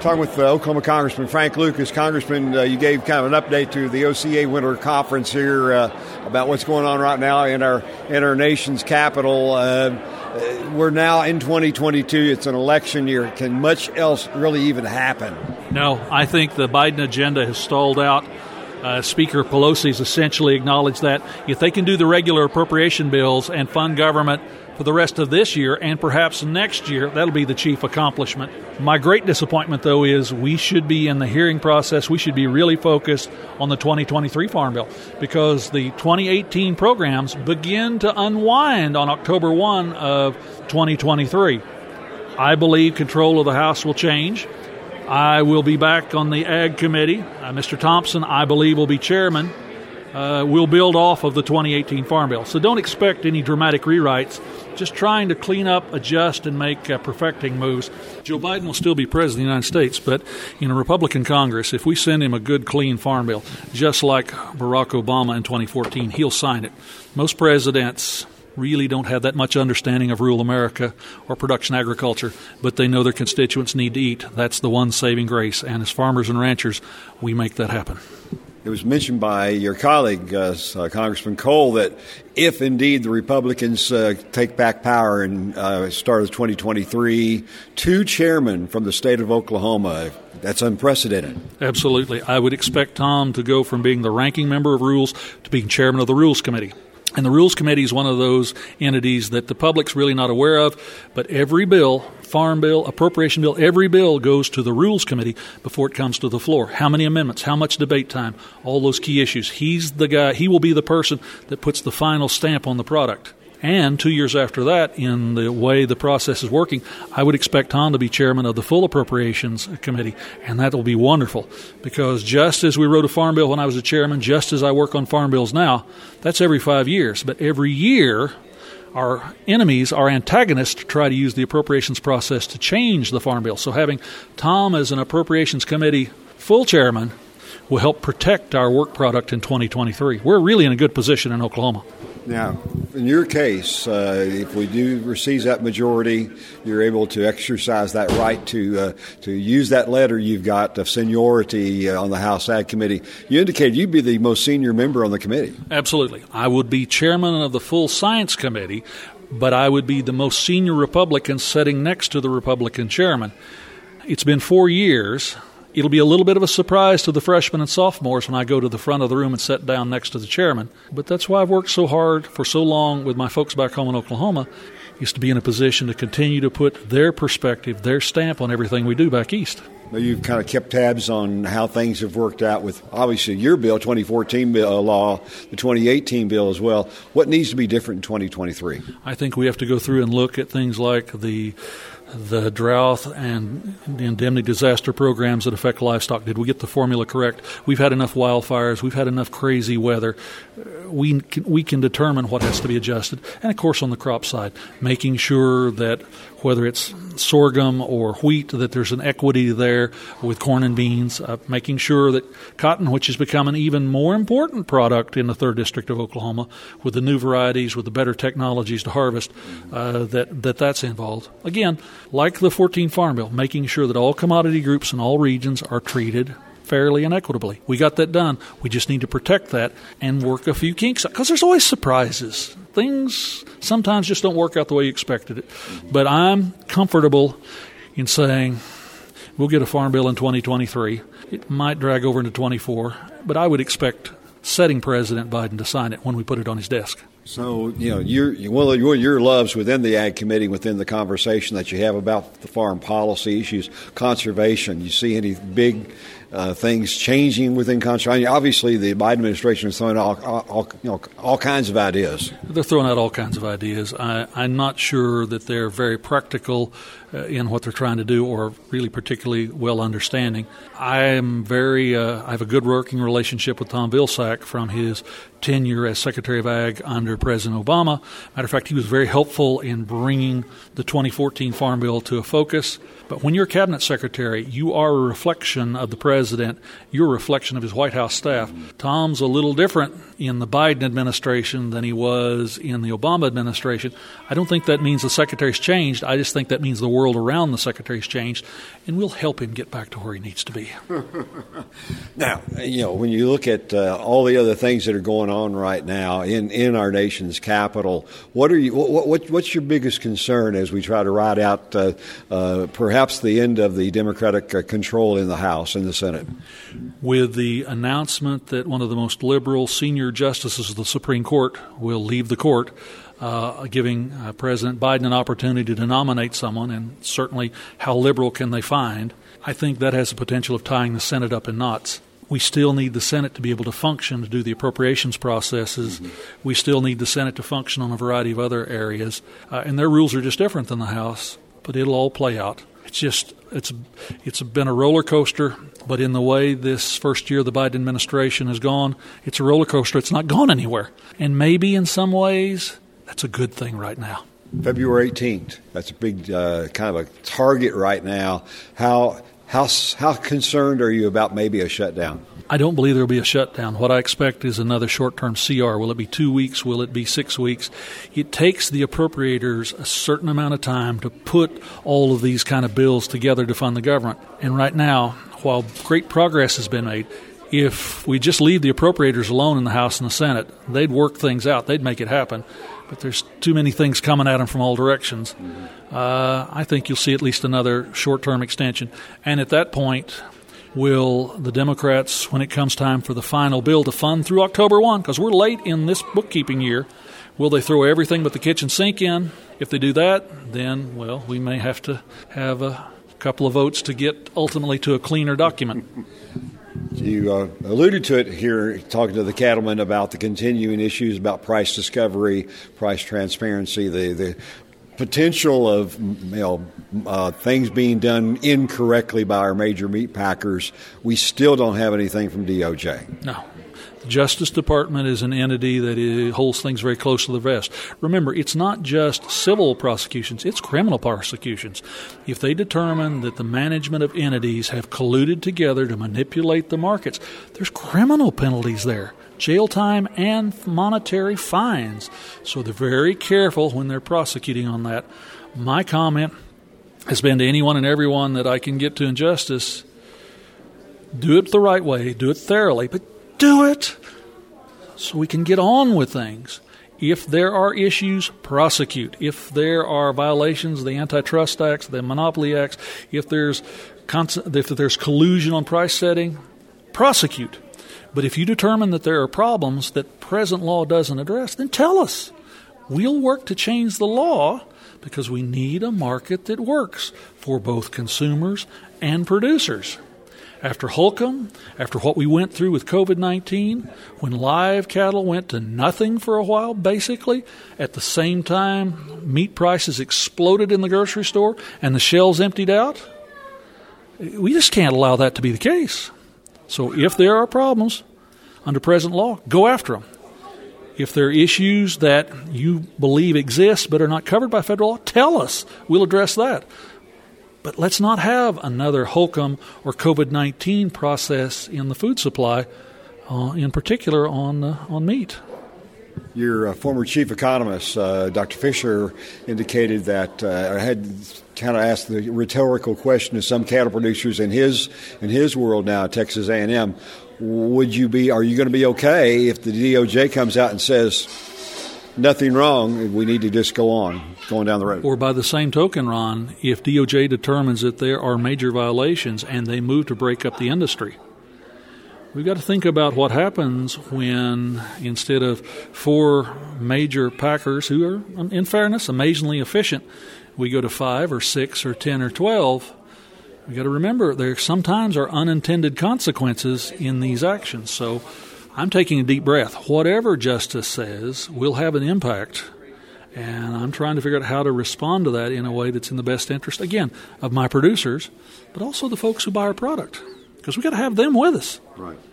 Talking with Oklahoma Congressman Frank Lucas. Congressman, you gave kind of an update to the OCA Winter Conference here about what's going on right now in our nation's capital. We're now in 2022. It's an election year. Can much else really even happen? No, I think the Biden agenda has stalled out. Speaker Pelosi has essentially acknowledged that if they can do the regular appropriation bills and fund government for the rest of this year and perhaps next year, that'll be the chief accomplishment. My great disappointment, though, is we should be in the hearing process. We should be really focused on the 2023 Farm Bill because the 2018 programs begin to unwind on October 1 of 2023. I believe control of the House will change. I will be back on the Ag Committee. Mr. Thompson, I believe, will be chairman. We'll build off of the 2018 Farm Bill. So don't expect any dramatic rewrites. Just trying to clean up, adjust, and make perfecting moves. Joe Biden will still be president of the United States, but in a Republican Congress, if we send him a good, clean Farm Bill, just like Barack Obama in 2014, he'll sign it. Most presidents really don't have that much understanding of rural America or production agriculture, but they know their constituents need to eat. That's the one saving grace, and as farmers and ranchers, we make that happen. It was mentioned by your colleague, Congressman Cole, that if indeed the Republicans take back power and start of 2023, 2 chairmen from the state of Oklahoma, that's unprecedented. Absolutely. I would expect Tom to go from being the ranking member of Rules to being chairman of the Rules Committee. And the Rules Committee is one of those entities that the public's really not aware of, but every bill, Farm Bill, Appropriation Bill, every bill goes to the Rules Committee before it comes to the floor. How many amendments, how much debate time, all those key issues. He's the guy, he will be the person that puts the final stamp on the product. And 2 years after that, in the way the process is working, I would expect Tom to be chairman of the full Appropriations Committee, and that will be wonderful because just as we wrote a Farm Bill when I was a chairman, just as I work on Farm Bills now, that's every 5 years. But every year, our enemies, our antagonists, try to use the appropriations process to change the Farm Bill. So having Tom as an Appropriations Committee full chairman will help protect our work product in 2023. We're really in a good position in Oklahoma. Now, in your case, if we do receive that majority, you're able to exercise that right to use that letter you've got of seniority on the House Ag Committee. You indicated you'd be the most senior member on the committee. Absolutely. I would be chairman of the full Science Committee, but I would be the most senior Republican sitting next to the Republican chairman. It's been 4 years. It'll be a little bit of a surprise to the freshmen and sophomores when I go to the front of the room and sit down next to the chairman. But that's why I've worked so hard for so long with my folks back home in Oklahoma, is to be in a position to continue to put their perspective, their stamp on everything we do back east. Well, you've kind of kept tabs on how things have worked out with, obviously, your bill, 2014 bill, law, the 2018 bill as well. What needs to be different in 2023? I think we have to go through and look at things like the drought and the indemnity disaster programs that affect livestock. Did we get the formula correct? We've had enough wildfires. We've had enough crazy weather. We can determine what has to be adjusted. And, of course, on the crop side, making sure that whether it's sorghum or wheat, that there's an equity there with corn and beans, making sure that cotton, which has become an even more important product in the 3rd District of Oklahoma, with the new varieties, with the better technologies to harvest, that's involved. Again, like the 14 Farm Bill, making sure that all commodity groups in all regions are treated fairly and equitably. We got that done. We just need to protect that and work a few kinks out, because there's always surprises. Things sometimes just don't work out the way you expected it. But I'm comfortable in saying we'll get a Farm Bill in 2023. It might drag over into 24, but I would expect setting President Biden to sign it when we put it on his desk. So, one of your loves within the Ag Committee, within the conversation that you have about the farm policy issues, conservation. You see any big things changing within conservation? Obviously, the Biden administration is throwing all kinds of ideas. They're throwing out all kinds of ideas. I'm not sure that they're very practical in what they're trying to do, or really particularly well understanding. I have a good working relationship with Tom Vilsack from his tenure as Secretary of Ag under under President Obama. Matter of fact, he was very helpful in bringing the 2014 Farm Bill to a focus. But when you're cabinet secretary, you are a reflection of the president. You're a reflection of his White House staff. Tom's a little different in the Biden administration than he was in the Obama administration. I don't think that means the secretary's changed. I just think that means the world around the secretary's changed, and we'll help him get back to where he needs to be. Now, when you look at all the other things that are going on right now in our nation's capital, what's your biggest concern as we try to ride out perhaps the end of the Democratic control in the House and the Senate? With the announcement that one of the most liberal senior justices of the Supreme Court will leave the court, giving President Biden an opportunity to nominate someone, and certainly how liberal can they find, I think that has the potential of tying the Senate up in knots. We still need the Senate to be able to function, to do the appropriations processes. Mm-hmm. We still need the Senate to function on a variety of other areas. And their rules are just different than the House, but it'll all play out. It's been a roller coaster, but in the way this first year of the Biden administration has gone, it's a roller coaster. It's not gone anywhere. And maybe in some ways, that's a good thing right now. February 18th, that's a big kind of a target right now. How concerned are you about maybe a shutdown? I don't believe there will be a shutdown. What I expect is another short-term CR. Will it be 2 weeks? Will it be 6 weeks? It takes the appropriators a certain amount of time to put all of these kind of bills together to fund the government. And right now, while great progress has been made, if we just leave the appropriators alone in the House and the Senate, they'd work things out. They'd make it happen. But there's too many things coming at them from all directions. I think you'll see at least another short-term extension. And at that point, will the Democrats, when it comes time for the final bill to fund through October 1, because we're late in this bookkeeping year, will they throw everything but the kitchen sink in? If they do that, then, well, we may have to have a couple of votes to get ultimately to a cleaner document. You alluded to it here, talking to the cattlemen about the continuing issues about price discovery, price transparency, the potential of things being done incorrectly by our major meat packers. We still don't have anything from DOJ. No. The Justice Department is an entity that holds things very close to the vest. Remember, it's not just civil prosecutions, it's criminal prosecutions. If they determine that the management of entities have colluded together to manipulate the markets, there's criminal penalties there. Jail time and monetary fines. So they're very careful when they're prosecuting on that. My comment has been to anyone and everyone that I can get to in justice, do it the right way, do it thoroughly, but do it so we can get on with things. If there are issues, prosecute. If there are violations of the Antitrust Acts, the Monopoly Acts, if there's collusion on price setting, prosecute. But if you determine that there are problems that present law doesn't address, then tell us. We'll work to change the law because we need a market that works for both consumers and producers. After Holcomb, after what we went through with COVID-19, when live cattle went to nothing for a while, basically, at the same time meat prices exploded in the grocery store and the shelves emptied out, we just can't allow that to be the case. So if there are problems under present law, go after them. If there are issues that you believe exist but are not covered by federal law, tell us. We'll address that. But let's not have another Holcomb or COVID-19 process in the food supply, in particular on meat. Your former chief economist, Dr. Fisher, indicated that had kind of asked the rhetorical question to some cattle producers in his world now, Texas A&M. Are you going to be okay if the DOJ comes out and says nothing wrong, we need to just going down the road? Or by the same token, Ron, if DOJ determines that there are major violations and they move to break up the industry, we've got to think about what happens when instead of 4 major packers who are, in fairness, amazingly efficient, we go to 5 or 6 or 10 or 12. We've got to remember there sometimes are unintended consequences in these actions. So I'm taking a deep breath. Whatever justice says will have an impact, and I'm trying to figure out how to respond to that in a way that's in the best interest, again, of my producers, but also the folks who buy our product, because we've got to have them with us. Right.